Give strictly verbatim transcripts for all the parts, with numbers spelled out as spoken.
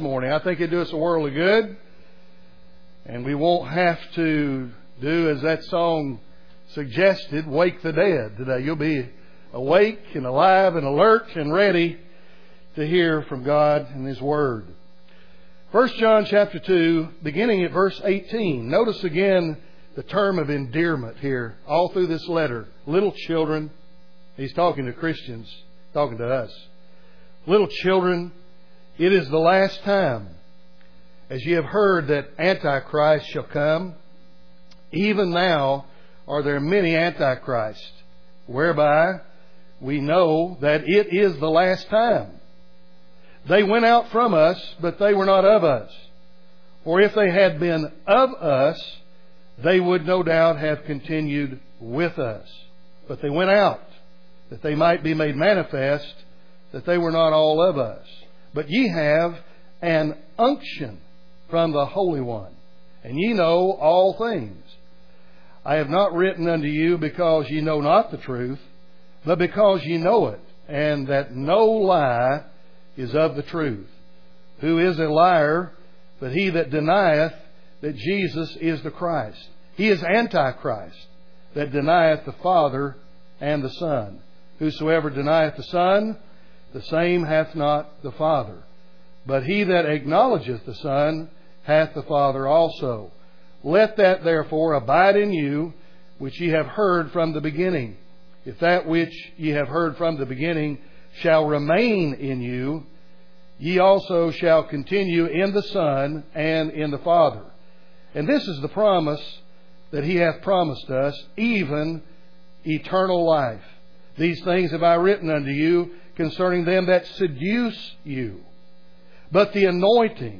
morning. I think it'd do us a world of good. And we won't have to do, as that song suggested, wake the dead today. You'll be awake and alive and alert and ready to hear from God and His Word. First John chapter two, beginning at verse eighteen. Notice again the term of endearment here, all through this letter. Little children. He's talking to Christians, talking to us. Little children, it is the last time. As ye have heard that Antichrist shall come, even now are there many Antichrists, whereby we know that it is the last time. They went out from us, but they were not of us. For if they had been of us, they would no doubt have continued with us. But they went out, that they might be made manifest, that they were not all of us. But ye have an unction from the Holy One, and ye know all things. I have not written unto you because ye know not the truth, but because ye know it, and that no lie is of the truth. Who is a liar but he that denieth that Jesus is the Christ? He is Antichrist, that denieth the Father and the Son. Whosoever denieth the Son, the same hath not the Father. But he that acknowledgeth the Son hath the Father also. Let that therefore abide in you, which ye have heard from the beginning. If that which ye have heard from the beginning shall remain in you, ye also shall continue in the Son and in the Father. And this is the promise that He hath promised us, even eternal life. These things have I written unto you concerning them that seduce you. But the anointing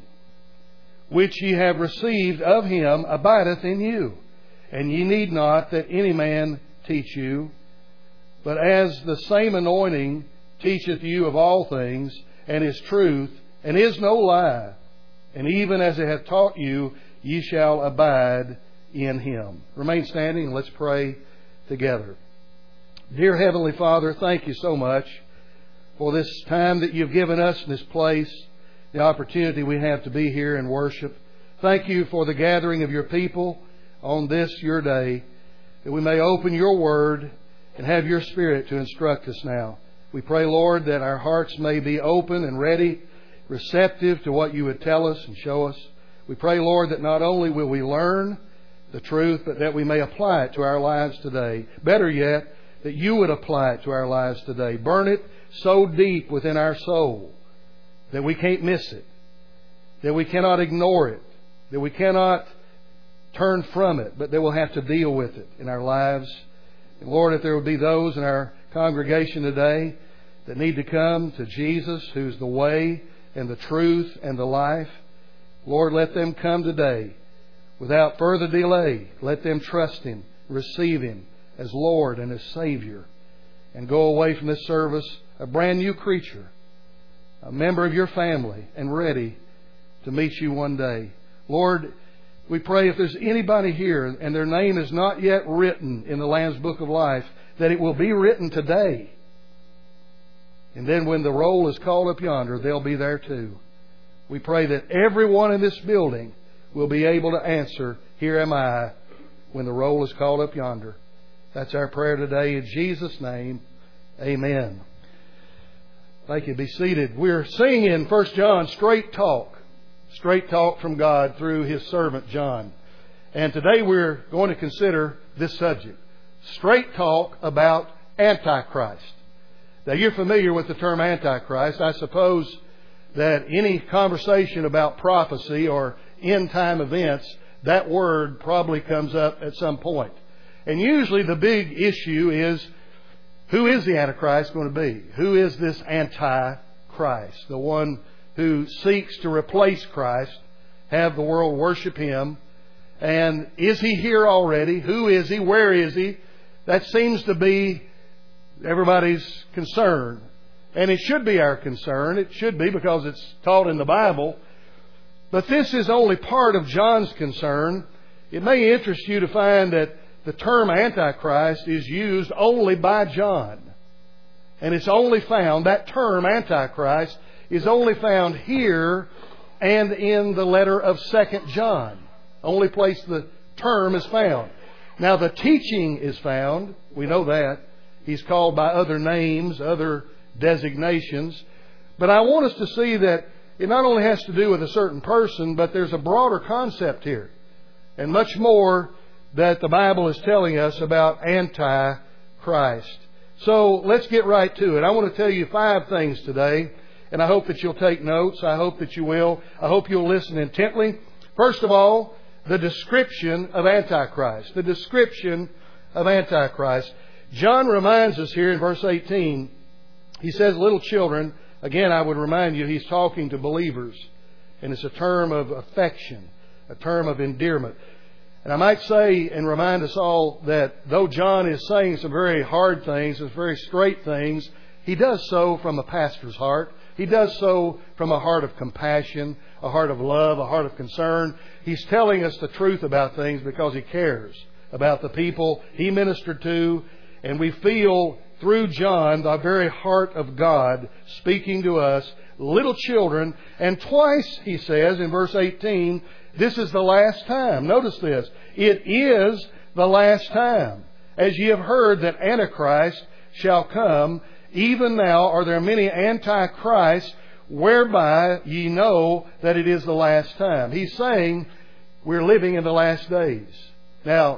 which ye have received of Him abideth in you. And ye need not that any man teach you. But as the same anointing teacheth you of all things, and is truth, and is no lie, and even as it hath taught you, ye shall abide in Him. Remain standing and let's pray together. Dear Heavenly Father, thank you so much for this time that you've given us in this place, the opportunity we have to be here and worship. Thank you for the gathering of your people on this, your day, that we may open your Word and have your Spirit to instruct us now. We pray, Lord, that our hearts may be open and ready, receptive to what you would tell us and show us. We pray, Lord, that not only will we learn the truth, but that we may apply it to our lives today. Better yet, that you would apply it to our lives today. Burn it so deep within our soul that we can't miss it, that we cannot ignore it, that we cannot turn from it, but that we'll have to deal with it in our lives. And Lord, if there would be those in our congregation today that need to come to Jesus, who's the way and the truth and the life, Lord, let them come today without further delay. Let them trust Him, receive Him as Lord and as Savior, and go away from this service a brand new creature, a member of your family, and ready to meet you one day. Lord, we pray if there's anybody here and their name is not yet written in the Lamb's Book of Life, that it will be written today. And then when the roll is called up yonder, they'll be there too. We pray that everyone in this building will be able to answer, "Here am I," when the roll is called up yonder. That's our prayer today. In Jesus' name, amen. Thank you. Be seated. We're singing First John, Straight Talk. Straight talk from God through His servant John. And today we're going to consider this subject. Straight talk about Antichrist. Now you're familiar with the term Antichrist. I suppose that any conversation about prophecy or end time events, that word probably comes up at some point. And usually the big issue is, who is the Antichrist going to be? Who is this Antichrist? The one who seeks to replace Christ, have the world worship Him. And is He here already? Who is He? Where is He? That seems to be everybody's concern. And it should be our concern. It should be because it's taught in the Bible. But this is only part of John's concern. It may interest you to find that the term Antichrist is used only by John. And it's only found, that term Antichrist is only found here and in the letter of Second John. Only place the term is found. Now the teaching is found. We know that. He's called by other names, other designations. But I want us to see that it not only has to do with a certain person, but there's a broader concept here. And much more that the Bible is telling us about Antichrist. So let's get right to it. I want to tell you five things today, and I hope that you'll take notes. I hope that you will. I hope you'll listen intently. First of all, the description of Antichrist. The description of Antichrist. John reminds us here in verse eighteen, he says, little children. Again, I would remind you, he's talking to believers. And it's a term of affection, a term of endearment. And I might say and remind us all that though John is saying some very hard things, some very straight things, he does so from a pastor's heart. He does so from a heart of compassion, a heart of love, a heart of concern. He's telling us the truth about things because he cares about the people he ministered to. And we feel through John the very heart of God speaking to us, little children. And twice he says in verse eighteen, this is the last time. Notice this. It is the last time. As ye have heard that Antichrist shall come, even now are there many Antichrists, whereby ye know that it is the last time. He's saying we're living in the last days. Now,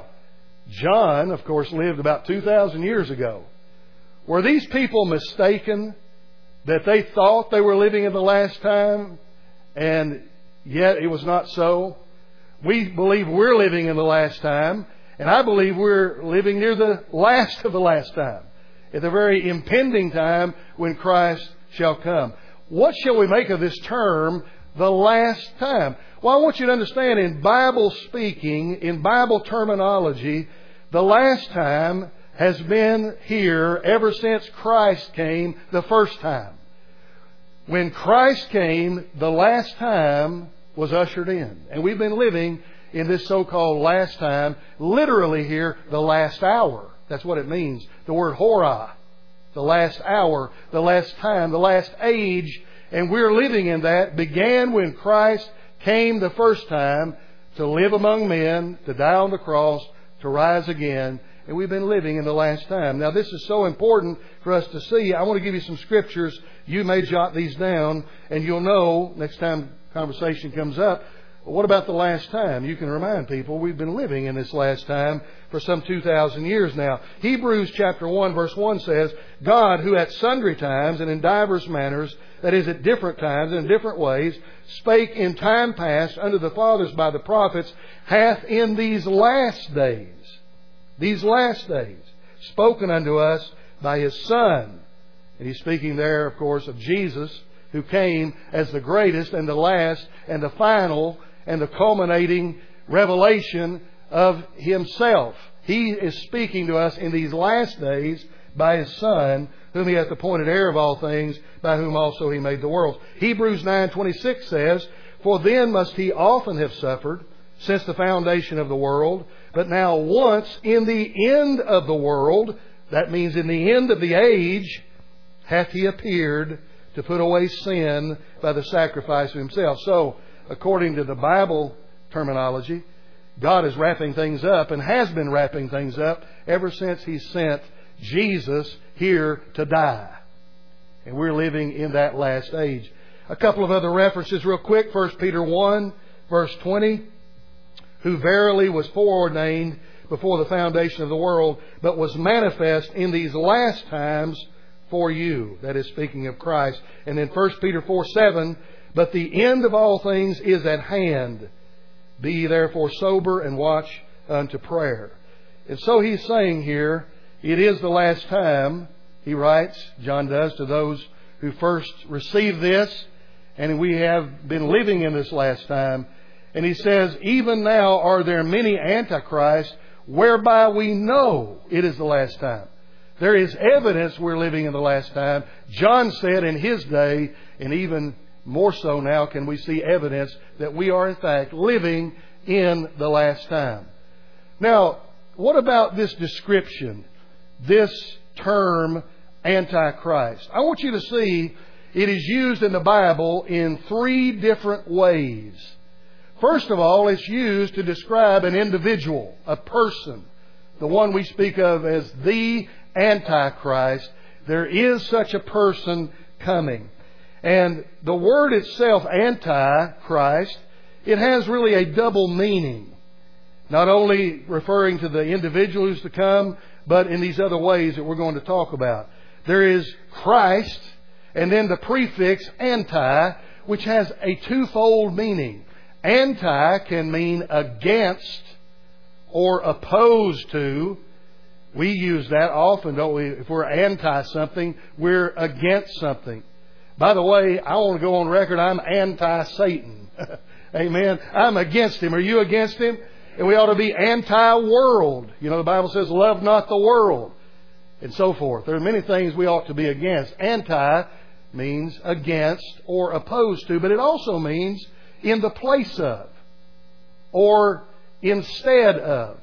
John, of course, lived about two thousand years ago. Were these people mistaken that they thought they were living in the last time, and yet it was not so? We believe we're living in the last time, and I believe we're living near the last of the last time, at the very impending time when Christ shall come. What shall we make of this term, the last time? Well, I want you to understand, in Bible speaking, in Bible terminology, the last time has been here ever since Christ came the first time. When Christ came, the last time was ushered in. And we've been living in this so-called last time, literally here, the last hour. That's what it means. The word hora, the last hour, the last time, the last age. And we're living in that. Began when Christ came the first time to live among men, to die on the cross, to rise again. And we've been living in the last time. Now, this is so important for us to see. I want to give you some scriptures. You may jot these down, and you'll know next time conversation comes up, what about the last time? You can remind people we've been living in this last time for some two thousand years now. Hebrews chapter one verse one says, God, who at sundry times and in divers manners, that is at different times and in different ways, spake in time past unto the fathers by the prophets, hath in these last days, these last days, spoken unto us by His Son. And He's speaking there, of course, of Jesus, who came as the greatest and the last and the final and the culminating revelation of Himself. He is speaking to us in these last days by His Son, whom He hath appointed heir of all things, by whom also He made the worlds. Hebrews nine twenty-six says, For then must He often have suffered, since the foundation of the world, but now once in the end of the world, that means in the end of the age, hath He appeared to put away sin by the sacrifice of Himself. So, according to the Bible terminology, God is wrapping things up and has been wrapping things up ever since He sent Jesus here to die. And we're living in that last age. A couple of other references real quick. First Peter one, verse twenty. Who verily was foreordained before the foundation of the world, but was manifest in these last times for you. That is speaking of Christ. And then First Peter four seven, but the end of all things is at hand. Be ye therefore sober and watch unto prayer. And so he's saying here, it is the last time, he writes, John does, to those who first received this. And we have been living in this last time. And he says, even now are there many antichrists, whereby we know it is the last time. There is evidence we're living in the last time. John said in his day, and even more so now can we see evidence that we are in fact living in the last time. Now, what about this description, this term Antichrist? I want you to see it is used in the Bible in three different ways. First of all, it's used to describe an individual, a person, the one we speak of as the Antichrist. There is such a person coming. And the word itself, Antichrist, it has really a double meaning. Not only referring to the individual who's to come, but in these other ways that we're going to talk about. There is Christ, and then the prefix anti, which has a twofold meaning. Anti can mean against or opposed to. We use that often, don't we? If we're anti something, we're against something. By the way, I want to go on record, I'm anti-Satan. Amen. I'm against him. Are you against him? And we ought to be anti-world. You know, the Bible says, love not the world. And so forth. There are many things we ought to be against. Anti means against or opposed to, but it also means in the place of or instead of.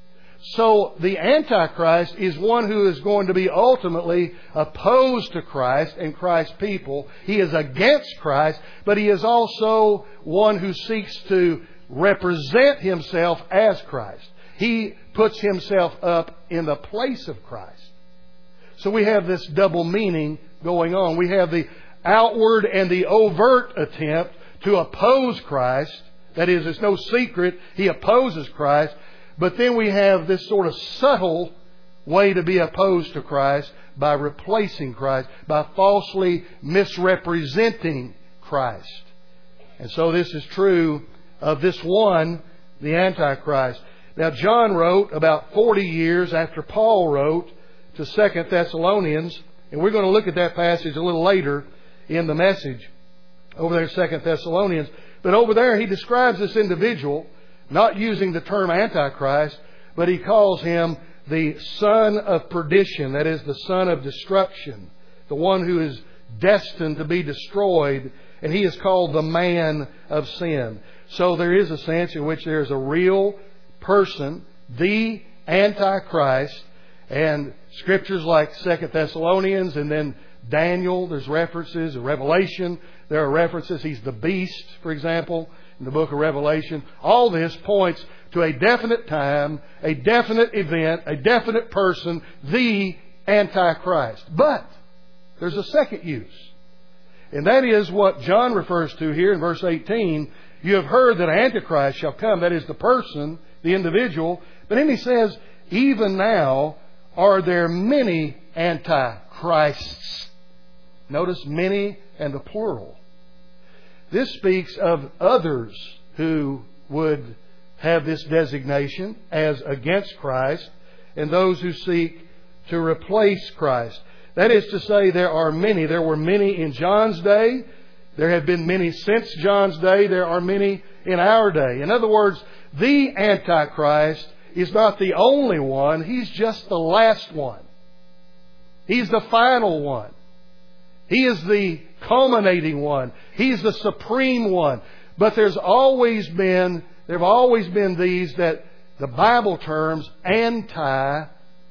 So the Antichrist is one who is going to be ultimately opposed to Christ and Christ's people. He is against Christ, but he is also one who seeks to represent himself as Christ. He puts himself up in the place of Christ. So we have this double meaning going on. We have the outward and the overt attempt to oppose Christ. That is, it's no secret he opposes Christ. But then we have this sort of subtle way to be opposed to Christ by replacing Christ, by falsely misrepresenting Christ. And so this is true of this one, the Antichrist. Now, John wrote about forty years after Paul wrote to Second Thessalonians, and we're going to look at that passage a little later in the message over there in Second Thessalonians. But over there he describes this individual, not using the term Antichrist, but he calls him the son of perdition, that is, the son of destruction, the one who is destined to be destroyed, and he is called the man of sin. So there is a sense in which there is a real person, the Antichrist, and scriptures like Second Thessalonians and then Daniel, there's references, Revelation, there are references. He's the beast, for example, in the book of Revelation. All this points to a definite time, a definite event, a definite person, the Antichrist. But there's a second use. And that is what John refers to here in verse eighteen. You have heard that Antichrist shall come. That is the person, the individual. But then he says, even now are there many Antichrists. Notice many and the plural. This speaks of others who would have this designation as against Christ and those who seek to replace Christ. That is to say, there are many. There were many in John's day. There have been many since John's day. There are many in our day. In other words, the Antichrist is not the only one. He's just the last one. He's the final one. He is the culminating one. He's the supreme one. But there's always been, there have always been these that the Bible terms Antichrist.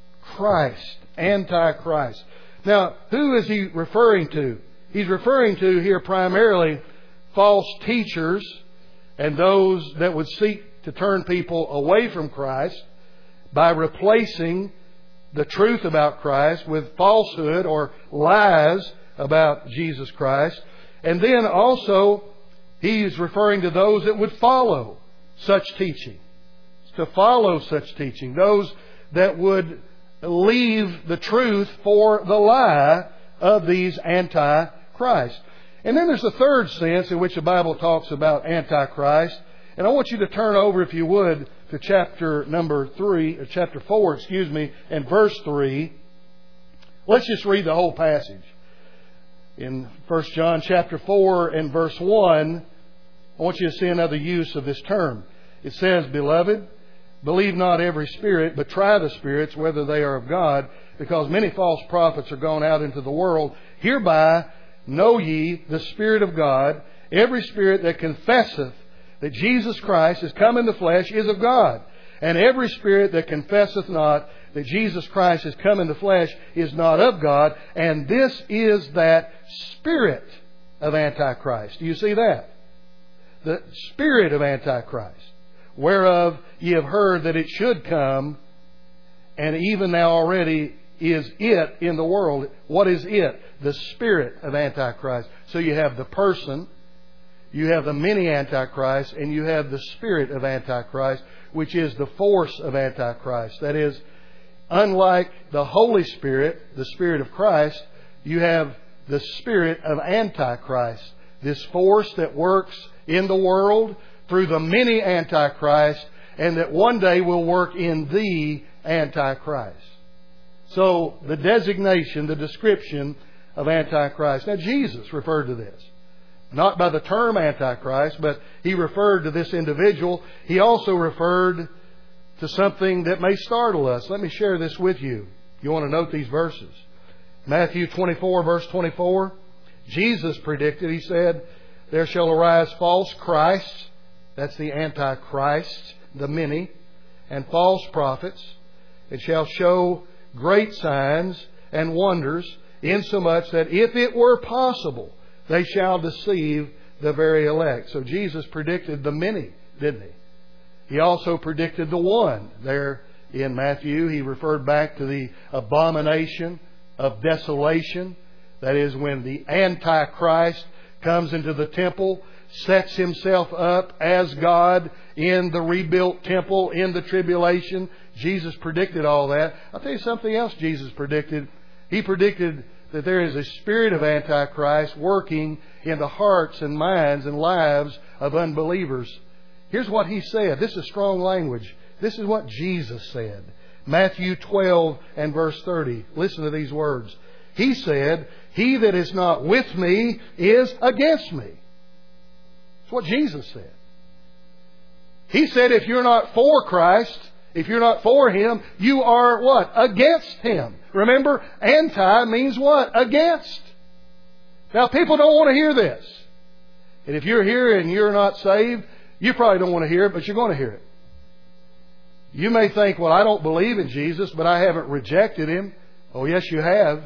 Antichrist. Now, who is he referring to? He's referring to here primarily false teachers and those that would seek to turn people away from Christ by replacing the truth about Christ with falsehood or lies about Jesus Christ. And then also, he's referring to those that would follow such teaching. To follow such teaching. Those that would leave the truth for the lie of these Antichrist. And then there's a third sense in which the Bible talks about Antichrist. And I want you to turn over, if you would, to chapter number three, or chapter four, excuse me, and verse three. Let's just read the whole passage. In First John chapter four and verse one, I want you to see another use of this term. It says, Beloved, believe not every spirit, but try the spirits, whether they are of God, because many false prophets are gone out into the world. Hereby know ye the Spirit of God. Every spirit that confesseth that Jesus Christ is come in the flesh is of God. And every spirit that confesseth not that Jesus Christ has come in the flesh is not of God. And this is that spirit of Antichrist. Do you see that? The spirit of Antichrist, whereof ye have heard that it should come, and even now already is it in the world. What is it? The spirit of Antichrist. So you have the person, you have the many Antichrists, and you have the spirit of Antichrist, which is the force of Antichrist. That is, unlike the Holy Spirit, the Spirit of Christ, you have the spirit of Antichrist. This force that works in the world through the many Antichrists, and that one day will work in the Antichrist. So the designation, the description of Antichrist. Now Jesus referred to this. Not by the term Antichrist, but He referred to this individual. He also referred to something that may startle us. Let me share this with you. You want to note these verses. Matthew twenty-four, verse twenty-four. Jesus predicted, He said, there shall arise false Christs. That's the Antichrist, the many. And false prophets. It shall show great signs and wonders, insomuch that if it were possible, they shall deceive the very elect. So Jesus predicted the many, didn't He? He also predicted the one. There in Matthew, He referred back to the abomination of desolation. That is, when the Antichrist comes into the temple, sets himself up as God in the rebuilt temple, in the tribulation. Jesus predicted all that. I'll tell you something else Jesus predicted. He predicted that there is a spirit of Antichrist working in the hearts and minds and lives of unbelievers. Here's what He said. This is strong language. This is what Jesus said. Matthew twelve and verse thirty. Listen to these words. He said, he that is not with me is against me. That's what Jesus said. He said if you're not for Christ, if you're not for Him, you are what? Against Him. Remember, anti means what? Against. Now, people don't want to hear this. And if you're here and you're not saved, you probably don't want to hear it, but you're going to hear it. You may think, well, I don't believe in Jesus, but I haven't rejected Him. Oh, yes, you have.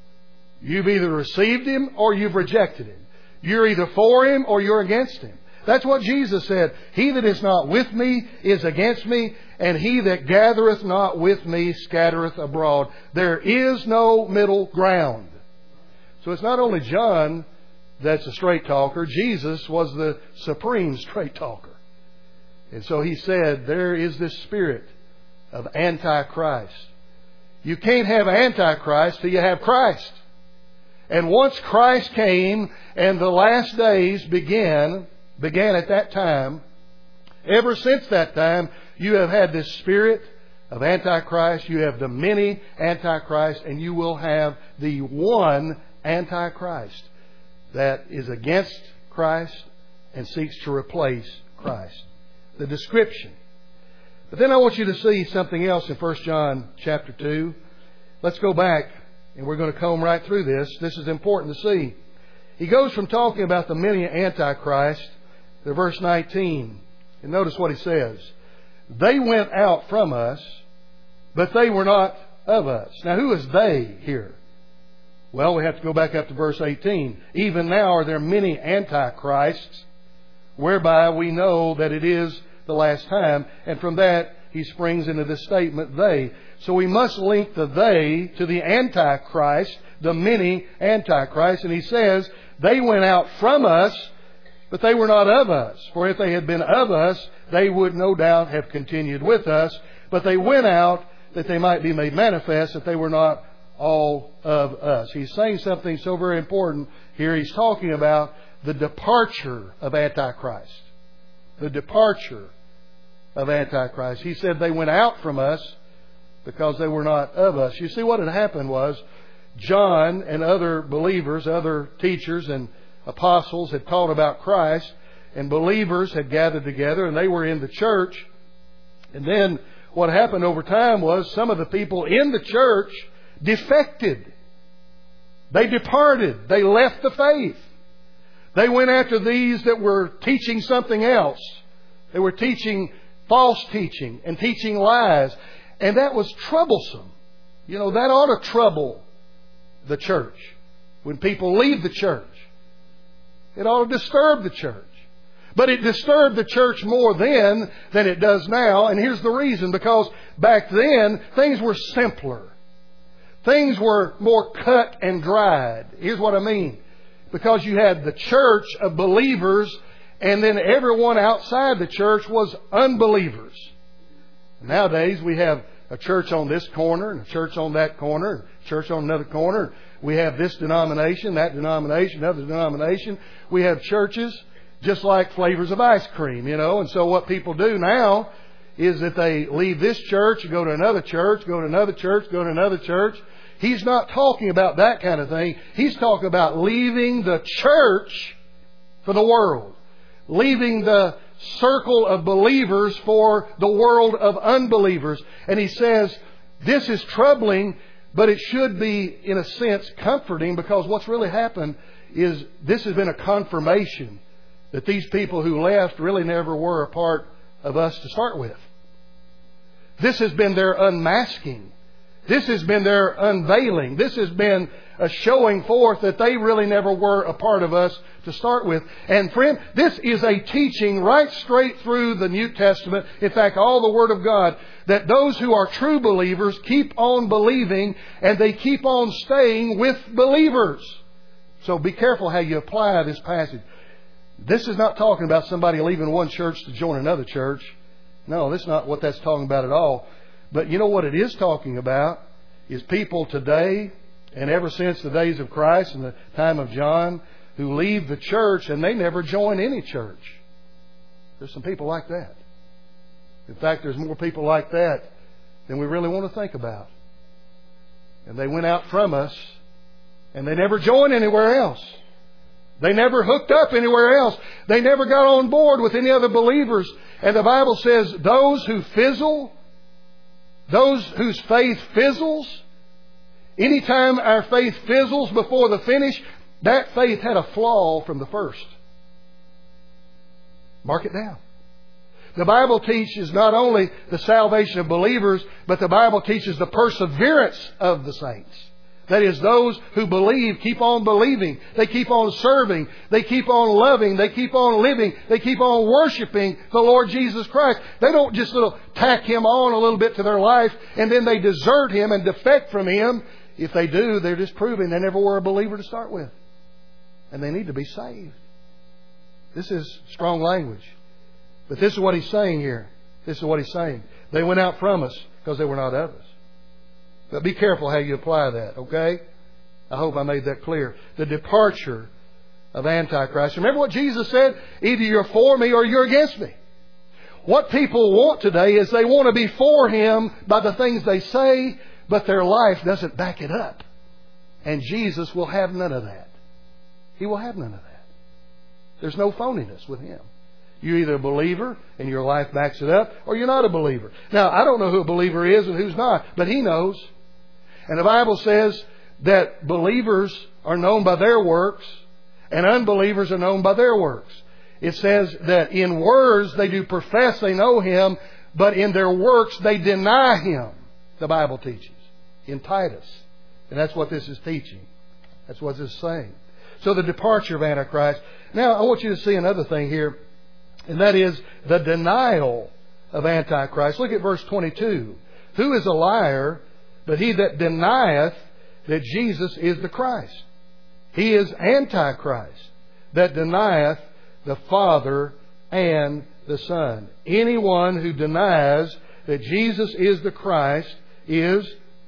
You've either received Him or you've rejected Him. You're either for Him or you're against Him. That's what Jesus said. He that is not with me is against me, and he that gathereth not with me scattereth abroad. There is no middle ground. So it's not only John that's a straight talker. Jesus was the supreme straight talker. And so He said, there is this spirit of Antichrist. You can't have Antichrist till you have Christ. And once Christ came and the last days began, began at that time, ever since that time, you have had this spirit of Antichrist. You have the many Antichrists, and you will have the one Antichrist that is against Christ and seeks to replace Christ. The description. But then I want you to see something else in First John chapter two. Let's go back, and we're going to comb right through this. This is important to see. He goes from talking about the many Antichrists to verse nineteen. And notice what he says. They went out from us, but they were not of us. Now, who is they here? Well, we have to go back up to verse eighteen. Even now are there many Antichrists, whereby we know that it is the last time. And from that, he springs into this statement, they. So we must link the they to the Antichrist, the many Antichrists. And he says, they went out from us, but they were not of us. For if they had been of us, they would no doubt have continued with us. But they went out that they might be made manifest that they were not all of us. He's saying something so very important here. He's talking about the departure of Antichrist. The departure of Antichrist. He said they went out from us because they were not of us. You see, what had happened was John and other believers, other teachers and apostles had taught about Christ, and believers had gathered together and they were in the church. And then what happened over time was some of the people in the church defected. They departed. They left the faith. They went after these that were teaching something else. They were teaching false teaching and teaching lies. And that was troublesome. You know, that ought to trouble the church. When people leave the church, it ought to disturb the church. But it disturbed the church more then than it does now. And here's the reason. Because back then, things were simpler. Things were more cut and dried. Here's what I mean. Because you had the church of believers, and then everyone outside the church was unbelievers. Nowadays, we have a church on this corner, and a church on that corner, and a church on another corner. We have this denomination, that denomination, another denomination. We have churches just like flavors of ice cream, you know. And so what people do now is that they leave this church, go to another church, go to another church, go to another church. He's not talking about that kind of thing. He's talking about leaving the church for the world. Leaving the circle of believers for the world of unbelievers. And he says, this is troubling, but it should be, in a sense, comforting, because what's really happened is this has been a confirmation that these people who left really never were a part of us to start with. This has been their unmasking. This has been their unveiling. This has been a showing forth that they really never were a part of us to start with. And friend, this is a teaching right straight through the New Testament. In fact, all the Word of God, that those who are true believers keep on believing, and they keep on staying with believers. So be careful how you apply this passage. This is not talking about somebody leaving one church to join another church. No, that's not what that's talking about at all. But you know what it is talking about is people today, and ever since the days of Christ and the time of John, who leave the church and they never join any church. There's some people like that. In fact, there's more people like that than we really want to think about. And they went out from us, and they never joined anywhere else. They never hooked up anywhere else. They never got on board with any other believers. And the Bible says those who fizzle, those whose faith fizzles, anytime our faith fizzles before the finish, that faith had a flaw from the first. Mark it down. The Bible teaches not only the salvation of believers, but the Bible teaches the perseverance of the saints. That is, those who believe keep on believing. They keep on serving. They keep on loving. They keep on living. They keep on worshiping the Lord Jesus Christ. They don't just little tack Him on a little bit to their life and then they desert Him and defect from Him. If they do, they're just proving they never were a believer to start with. And they need to be saved. This is strong language. But this is what He's saying here. This is what He's saying. They went out from us because they were not of us. But be careful how you apply that, okay? I hope I made that clear. The departure of Antichrist. Remember what Jesus said? Either you're for me or you're against me. What people want today is they want to be for Him by the things they say, but their life doesn't back it up. And Jesus will have none of that. He will have none of that. There's no phoniness with Him. You're either a believer and your life backs it up, or you're not a believer. Now, I don't know who a believer is and who's not, but He knows. And the Bible says that believers are known by their works and unbelievers are known by their works. It says that in words they do profess they know Him, but in their works they deny Him, the Bible teaches, in Titus. And that's what this is teaching. That's what this is saying. So the departure of Antichrist. Now, I want you to see another thing here, and that is the denial of Antichrist. Look at verse twenty-two. Who is a liar but he that denieth that Jesus is the Christ? He is Antichrist that denieth the Father and the Son. Anyone who denies that Jesus is the Christ is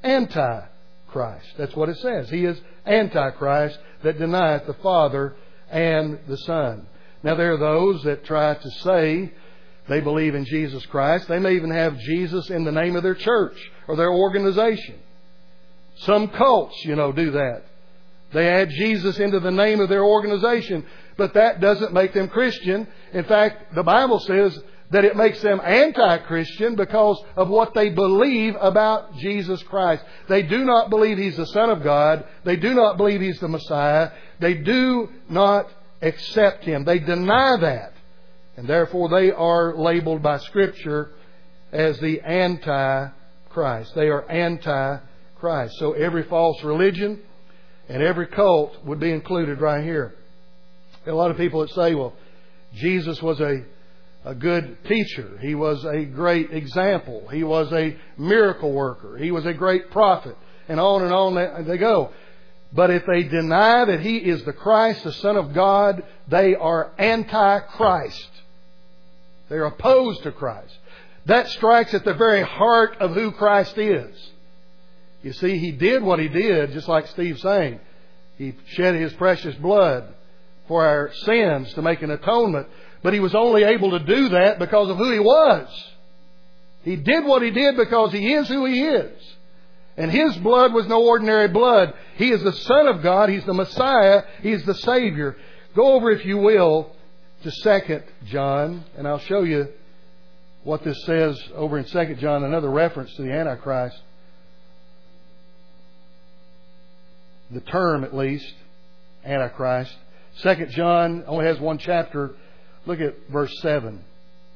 Antichrist. That's what it says. He is Antichrist that denieth the Father and the Son. Now there are those that try to say they believe in Jesus Christ. They may even have Jesus in the name of their church or their organization. Some cults, you know, do that. They add Jesus into the name of their organization, but that doesn't make them Christian. In fact, the Bible says that it makes them anti-Christian because of what they believe about Jesus Christ. They do not believe He's the Son of God. They do not believe He's the Messiah. They do not accept Him. They deny that. And therefore they are labeled by Scripture as the Antichrist. Christ. They are anti-Christ. So every false religion and every cult would be included right here. There are a lot of people that say, well, Jesus was a, a good teacher. He was a great example. He was a miracle worker. He was a great prophet. And on and on they go. But if they deny that He is the Christ, the Son of God, they are anti-Christ. They're opposed to Christ. That strikes at the very heart of who Christ is. You see, He did what He did, just like Steve's saying. He shed His precious blood for our sins to make an atonement. But He was only able to do that because of who He was. He did what He did because He is who He is. And His blood was no ordinary blood. He is the Son of God. He's the Messiah. He's the Savior. Go over, if you will, to Second John, and I'll show you what this says over in Second John, another reference to the Antichrist. The term, at least, Antichrist. Second John only has one chapter. Look at verse seven.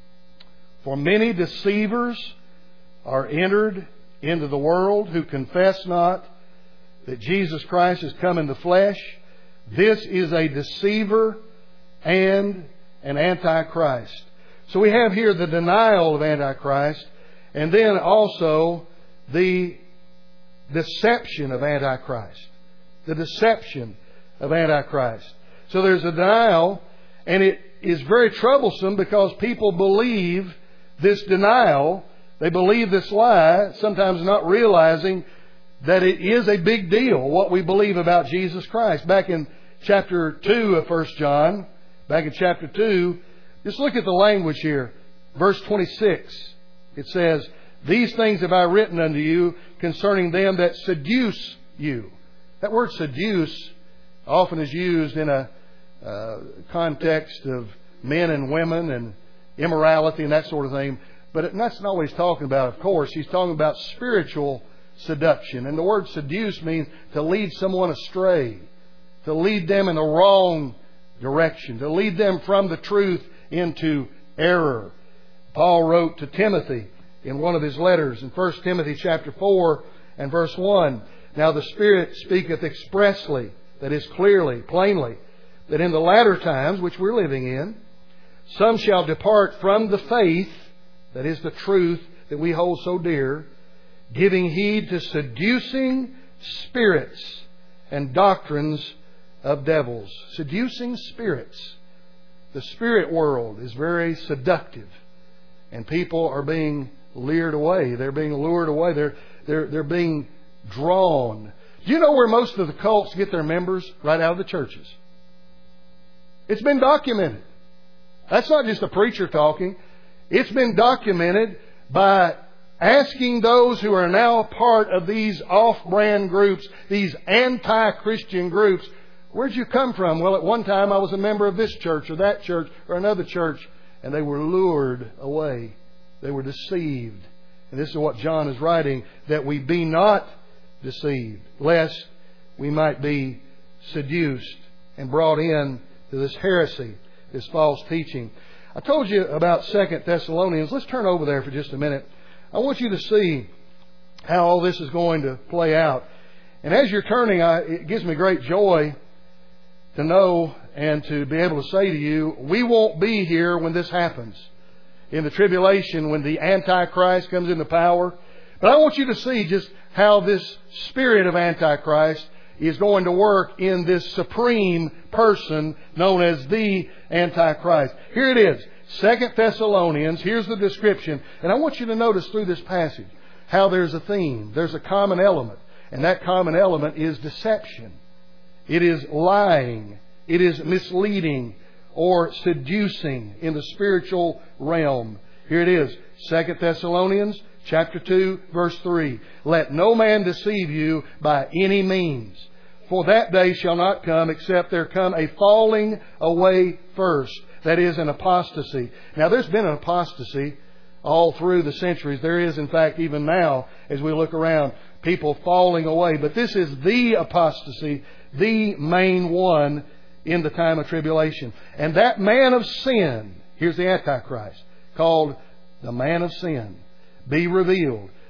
For many deceivers are entered into the world who confess not that Jesus Christ has come in the flesh. This is a deceiver and an antichrist. So we have here the denial of Antichrist, and then also the deception of Antichrist. The deception of Antichrist. So there's a denial, and it is very troublesome because people believe this denial. They believe this lie, sometimes not realizing that it is a big deal, what we believe about Jesus Christ. Back in chapter two of First John, back in chapter two, just look at the language here. Verse twenty-six, it says, These things have I written unto you concerning them that seduce you. That word seduce often is used in a uh, context of men and women and immorality and that sort of thing. But that's not what he's talking about, of course. He's talking about spiritual seduction. And the word seduce means to lead someone astray, to lead them in the wrong direction, to lead them from the truth into error. Paul wrote to Timothy in one of his letters in First Timothy chapter four and verse one, Now the Spirit speaketh expressly, that is clearly, plainly, that in the latter times which we're living in, some shall depart from the faith, that is the truth that we hold so dear, giving heed to seducing spirits and doctrines of devils. Seducing spirits. The spirit world is very seductive, and people are being lured away. They're being lured away. They're, they're, they're being drawn. Do you know where most of the cults get their members? Right out of the churches. It's been documented. That's not just a preacher talking. It's been documented by asking those who are now part of these off-brand groups, these anti-Christian groups, where'd you come from? Well, at one time I was a member of this church or that church or another church, and they were lured away. They were deceived. And this is what John is writing, that we be not deceived, lest we might be seduced and brought in to this heresy, this false teaching. I told you about Second Thessalonians. Let's turn over there for just a minute. I want you to see how all this is going to play out. And as you're turning, I, it gives me great joy to know and to be able to say to you, we won't be here when this happens. In the tribulation, when the Antichrist comes into power. But I want you to see just how this spirit of Antichrist is going to work in this supreme person known as the Antichrist. Here it is. Second Thessalonians. Here's the description. And I want you to notice through this passage how there's a theme. There's a common element. And that common element is deception. It is lying. It is misleading or seducing in the spiritual realm. Here it is. Second Thessalonians chapter two, verse three. Let no man deceive you by any means. For that day shall not come except there come a falling away first. That is, an apostasy. Now, there's been an apostasy all through the centuries. There is, in fact, even now, as we look around, people falling away. But this is the apostasy, the main one in the time of tribulation. And that man of sin, here's the Antichrist, called the man of sin, be revealed.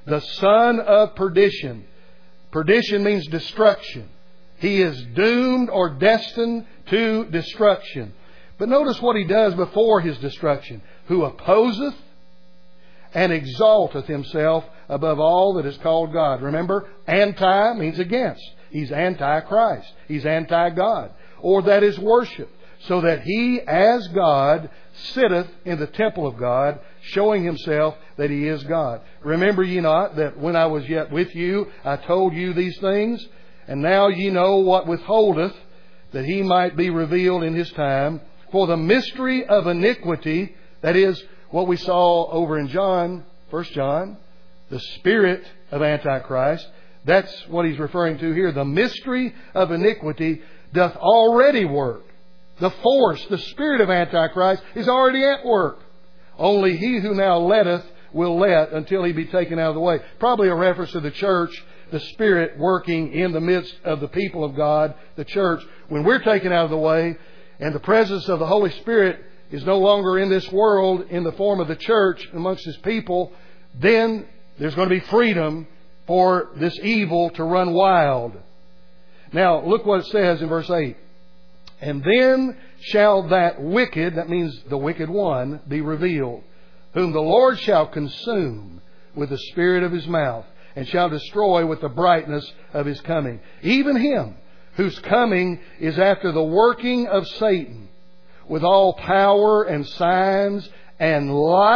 the son of perdition. Perdition means destruction. He is doomed or destined to destruction. But notice what he does before his destruction. Who opposeth and exalteth himself above all that is called God. Remember, anti means against. He's anti-Christ. He's anti-God. Or that is worship. So that he, as God, sitteth in the temple of God, showing himself that he is God. Remember ye not that when I was yet with you, I told you these things? And now ye know what withholdeth, that he might be revealed in his time. For the mystery of iniquity, that is what we saw over in John, First John, the spirit of Antichrist. That's what he's referring to here. The mystery of iniquity doth already work. The force, the spirit of Antichrist is already at work. Only he who now letteth will let until he be taken out of the way. Probably a reference to the church, the Spirit working in the midst of the people of God, the church. When we're taken out of the way and the presence of the Holy Spirit is no longer in this world in the form of the church amongst His people, then there's going to be freedom for this evil to run wild. Now, look what it says in verse eight. And then shall that wicked, that means the wicked one, be revealed, whom the Lord shall consume with the spirit of His mouth, and shall destroy with the brightness of His coming. Even him whose coming is after the working of Satan, with all power and signs and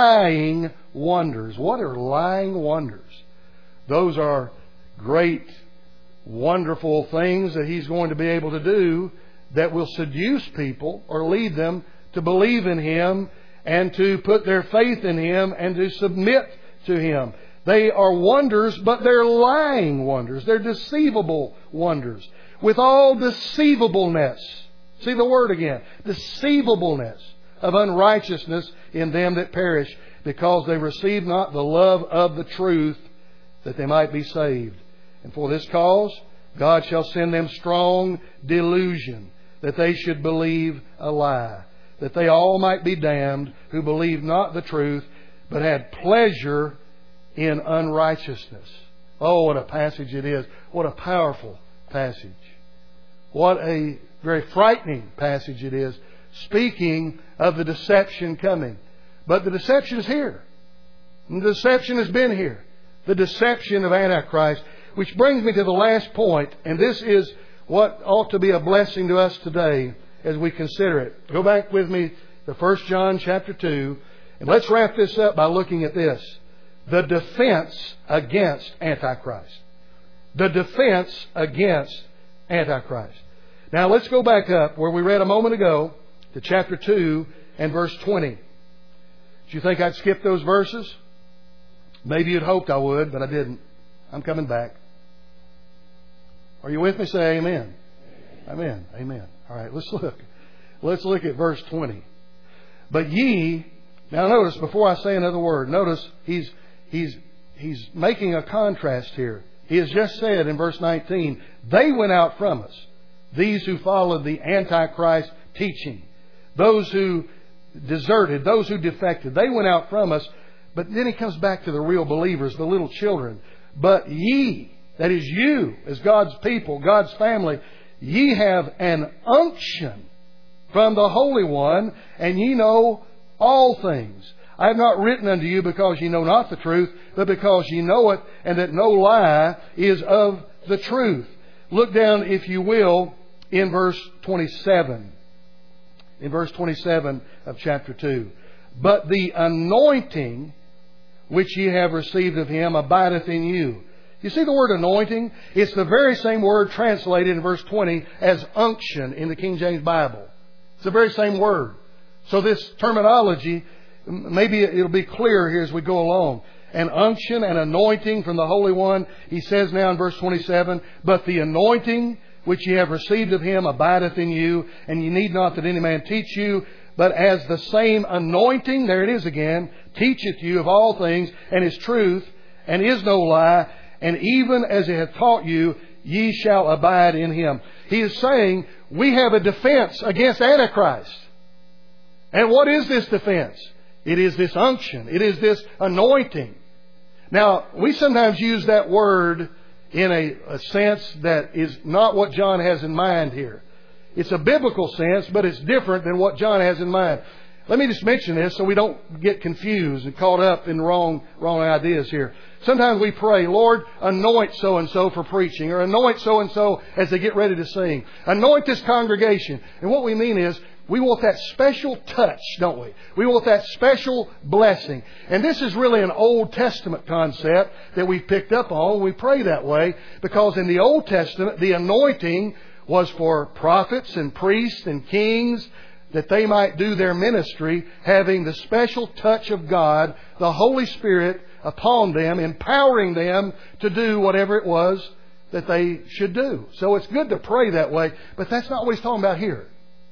lying wonders. What are lying wonders? Those are great, wonderful things that he's going to be able to do that will seduce people or lead them to believe in Him and to put their faith in Him and to submit to Him. They are wonders, but they're lying wonders. They're deceivable wonders. With all deceivableness. See the word again. Deceivableness of unrighteousness in them that perish, because they receive not the love of the truth, that they might be saved. And for this cause God shall send them strong delusion, that they should believe a lie, that they all might be damned who believed not the truth, but had pleasure in unrighteousness. Oh, what a passage it is. What a powerful passage. What a very frightening passage it is, speaking of the deception coming. But the deception is here. And the deception has been here. The deception of Antichrist. Which brings me to the last point, and this is what ought to be a blessing to us today as we consider it. Go back with me to First John chapter two, and let's wrap this up by looking at this. The defense against Antichrist. The defense against Antichrist. Now let's go back up where we read a moment ago to chapter two and verse twenty. Did you think I'd skip those verses? Maybe you'd hoped I would, but I didn't. I'm coming back. Are you with me? Say amen. Amen. Amen. All right, let's look. Let's look at verse twenty. But ye, now notice, before I say another word, notice he's he's he's making a contrast here. He has just said in verse nineteen, they went out from us, these who followed the Antichrist teaching, those who deserted, those who defected, they went out from us. But then he comes back to the real believers, the little children. But ye, that is you, as God's people, God's family, ye have an unction from the Holy One, and ye know all things. I have not written unto you because ye know not the truth, but because ye know it, and that no lie is of the truth. Look down, if you will, in verse twenty-seven. In verse twenty-seven of chapter two. But the anointing which ye have received of Him abideth in you. You see the word anointing? It's the very same word translated in verse twenty as unction in the King James Bible. It's the very same word. So this terminology, maybe it'll be clearer here as we go along. An unction, an anointing from the Holy One. He says now in verse twenty-seven, but the anointing which ye have received of Him abideth in you, and ye need not that any man teach you, but as the same anointing, there it is again, teacheth you of all things, and is truth, and is no lie, and even as it hath taught you, ye shall abide in Him. He is saying, we have a defense against Antichrist. And what is this defense? It is this unction. It is this anointing. Now, we sometimes use that word in a, a sense that is not what John has in mind here. It's a biblical sense, but it's different than what John has in mind. Let me just mention this so we don't get confused and caught up in wrong, wrong ideas here. Sometimes we pray, Lord, anoint so-and-so for preaching, or anoint so-and-so as they get ready to sing. Anoint this congregation. And what we mean is, we want that special touch, don't we? We want that special blessing. And this is really an Old Testament concept that we've picked up on. We pray that way because in the Old Testament, the anointing was for prophets and priests and kings, that they might do their ministry having the special touch of God, the Holy Spirit upon them, empowering them to do whatever it was that they should do. So it's good to pray that way, but that's not what he's talking about here.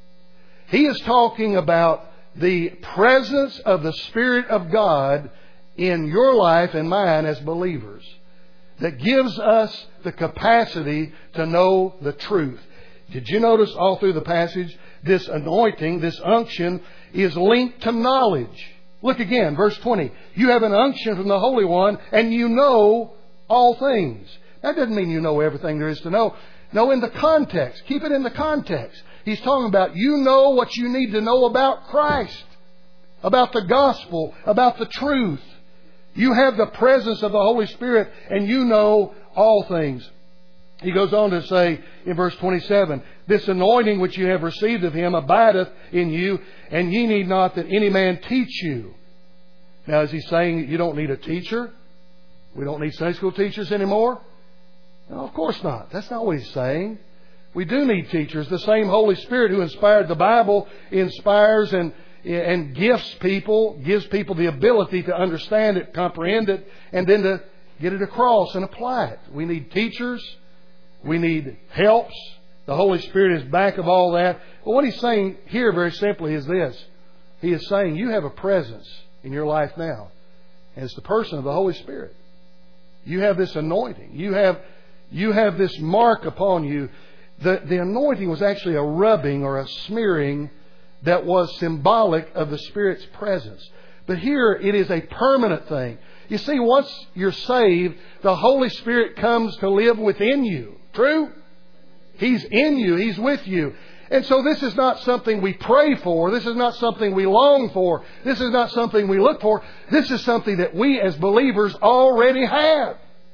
He is talking about the presence of the Spirit of God in your life and mine as believers that gives us the capacity to know the truth. Did you notice all through the passage, this anointing, this unction is linked to knowledge. Look again, verse twenty. You have an unction from the Holy One and you know all things. That doesn't mean you know everything there is to know. No, in the context. Keep it in the context. He's talking about you know what you need to know about Christ, about the gospel, about the truth. You have the presence of the Holy Spirit and you know all things. He goes on to say in verse twenty-seven, this anointing which you have received of Him abideth in you, and ye need not that any man teach you. Now, is he saying that you don't need a teacher? We don't need Sunday school teachers anymore? No, of course not. That's not what he's saying. We do need teachers. The same Holy Spirit who inspired the Bible inspires and, and gifts people, gives people the ability to understand it, comprehend it, and then to get it across and apply it. We need teachers. We need helps. The Holy Spirit is back of all that. But what he's saying here very simply is this. He is saying you have a presence in your life now. And it's the person of the Holy Spirit. You have this anointing. You have, you have this mark upon you. The, the anointing was actually a rubbing or a smearing that was symbolic of the Spirit's presence. But here it is a permanent thing. You see, once you're saved, the Holy Spirit comes to live within you. True? He's in you. He's with you. And so this is not something we pray for. This is not something we long for. This is not something we look for. This is something that we as believers already have.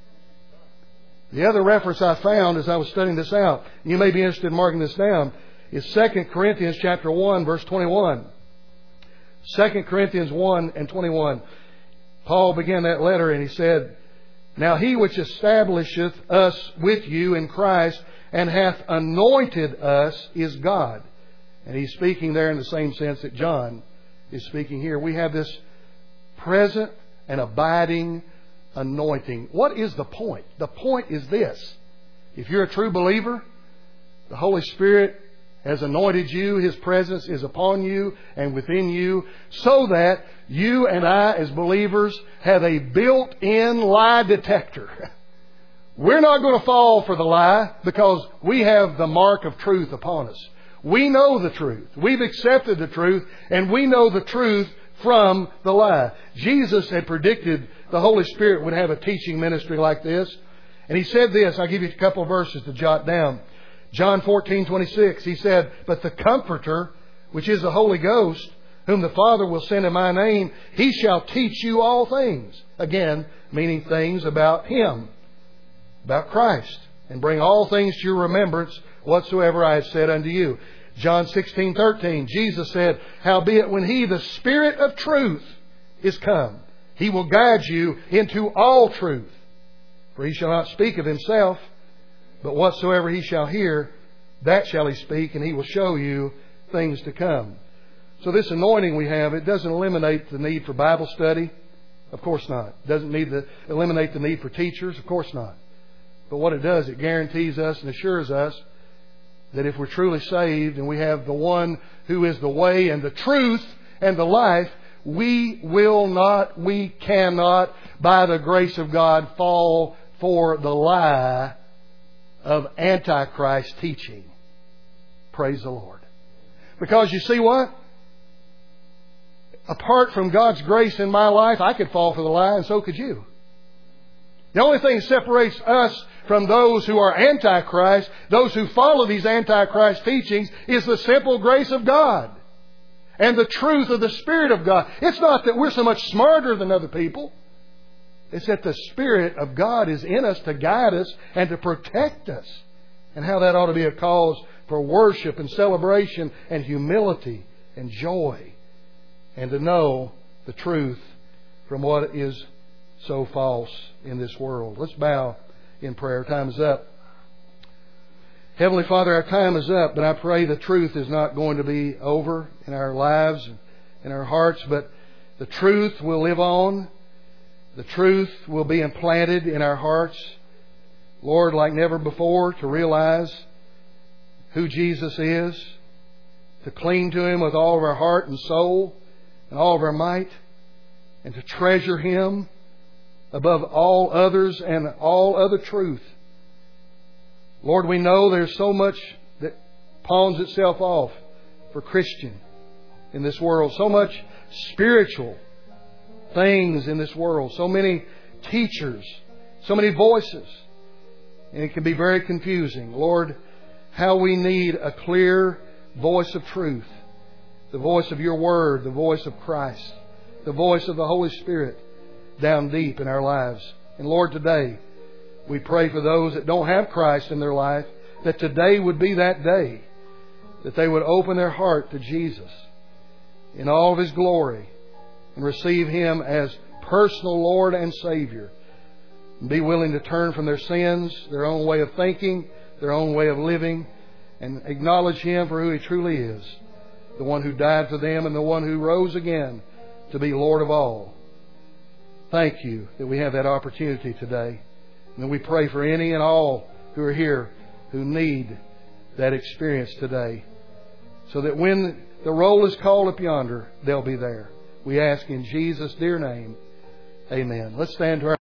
The other reference I found as I was studying this out, you may be interested in marking this down, is Second Corinthians chapter one, verse twenty-one. Second Corinthians one and twenty-one. Paul began that letter and he said, now He which establisheth us with you in Christ and hath anointed us is God. And he's speaking there in the same sense that John is speaking here. We have this present and abiding anointing. What is the point? The point is this. If you're a true believer, the Holy Spirit has anointed you. His presence is upon you and within you so that you and I as believers have a built-in lie detector. We're not going to fall for the lie because we have the mark of truth upon us. We know the truth. We've accepted the truth and we know the truth from the lie. Jesus had predicted the Holy Spirit would have a teaching ministry like this. And He said this. I'll give you a couple of verses to jot down. John fourteen twenty-six, He said, but the Comforter, which is the Holy Ghost, whom the Father will send in my name, He shall teach you all things. Again, meaning things about Him, about Christ, and bring all things to your remembrance whatsoever I have said unto you. John sixteen thirteen, Jesus said, howbeit when He, the Spirit of truth, is come, He will guide you into all truth. For He shall not speak of Himself, but whatsoever He shall hear, that shall He speak, and He will show you things to come. So this anointing we have, it doesn't eliminate the need for Bible study. Of course not. It doesn't need to eliminate the need for teachers. Of course not. But what it does, it guarantees us and assures us that if we're truly saved and we have the one who is the way and the truth and the life, we will not, we cannot, by the grace of God, fall for the lie of Antichrist teaching. Praise the Lord. Because you see what? Apart from God's grace in my life, I could fall for the lie, and so could you. The only thing that separates us from those who are Antichrist, those who follow these Antichrist teachings, is the simple grace of God and the truth of the Spirit of God. It's not that we're so much smarter than other people. It's that the Spirit of God is in us to guide us and to protect us. And how that ought to be a cause for worship and celebration and humility and joy. And to know the truth from what is so false in this world. Let's bow in prayer. Time is up. Heavenly Father, our time is up, but I pray the truth is not going to be over in our lives, in our hearts, but the truth will live on. The truth will be implanted in our hearts, Lord, like never before, to realize who Jesus is, to cling to Him with all of our heart and soul and all of our might, and to treasure Him above all others and all other truth. Lord, we know there's so much that pawns itself off for Christian in this world. So much spiritual things in this world. So many teachers. So many voices. And it can be very confusing. Lord, how we need a clear voice of truth. The voice of Your Word. The voice of Christ. The voice of the Holy Spirit down deep in our lives. And Lord, today we pray for those that don't have Christ in their life, that today would be that day, that they would open their heart to Jesus in all of His glory and receive Him as personal Lord and Savior, and be willing to turn from their sins, their own way of thinking, their own way of living, and acknowledge Him for who He truly is, the one who died for them and the one who rose again to be Lord of all. Thank You that we have that opportunity today. And we pray for any and all who are here who need that experience today, so that when the roll is called up yonder, they'll be there. We ask in Jesus' dear name. Amen. Let's stand to our